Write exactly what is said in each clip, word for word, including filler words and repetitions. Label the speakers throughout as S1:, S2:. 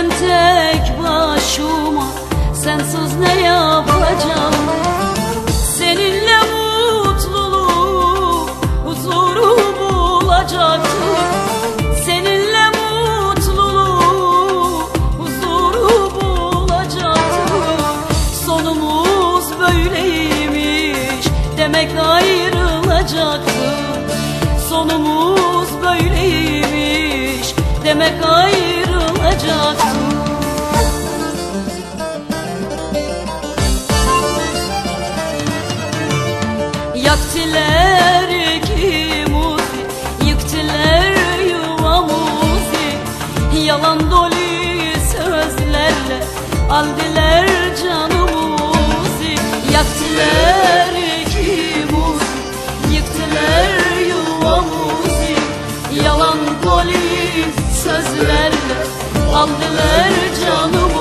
S1: ben tek başıma, sensiz ne yapacağım? Seninle mutluluğu, huzuru bulacaktım. Seninle mutluluğu, huzuru bulacaktım. Sonumuz böyleymiş demek ayrılacaktık. Sonumuz böyleymiş demek ayrılacaktık. Yaktılar ikimizi, yıktılar yuvamızı. Yalan dolu sözlerle aldılar canımızı. Yaktılar ikimizi, yıktılar yuvamızı. Yalan dolu sözlerle aldılar canımızı.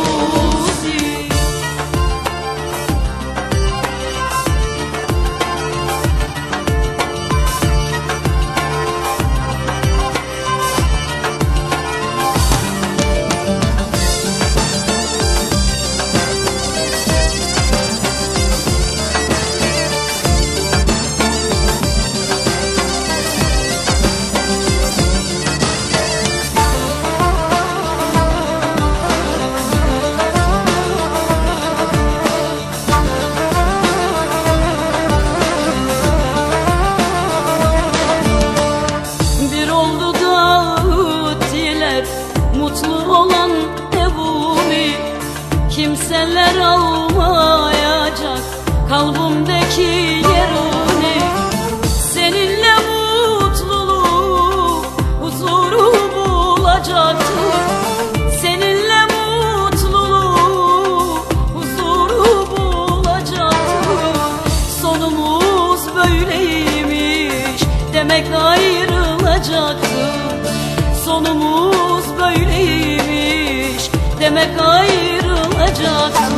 S1: Mutlu olan evimi kimseler almayacak, kalbimdeki yerini. Seninle mutluluğu, huzuru bulacaktım. Seninle mutluluğu, huzuru bulacaktım. Sonumuz böyleymiş demek ayrılacaktık. Sonumuz böyleymiş demek ayrılacaktık.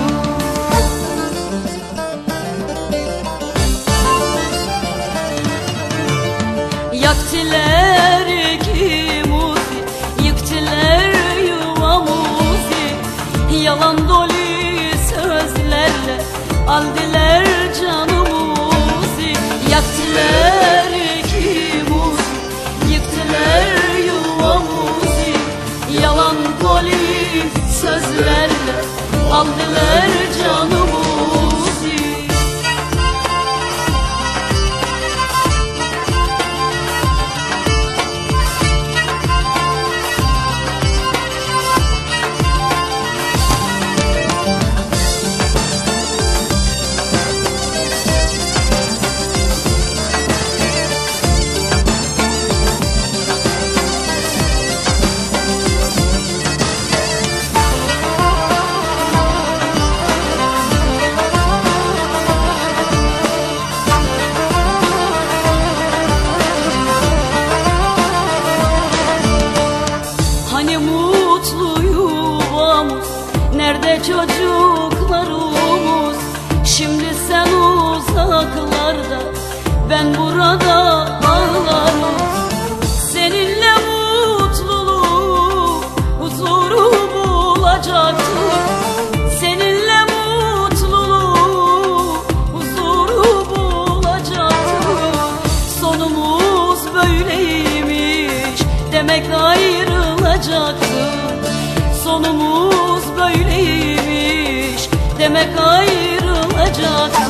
S1: Yaktılar ikimizi, yıktılar yuvamızı. Yalan dolu sözlerle aldılar canımızı. Yaktılar ikimizi, yıktılar yuvamızı. Yalan dolu sözlerle aldılar canımızı. Hani mutlu yuvamız, nerede çocuklarımız? Şimdi sen uzaklarda, ben burada ağlarım. Seninle mutluluğu, huzuru bulacaktım. Seninle mutluluğu, huzuru bulacaktım. Sonumuz böyleymiş demek ayrılacaktık. Sonumuz böyleymiş demek ayrılacaktık.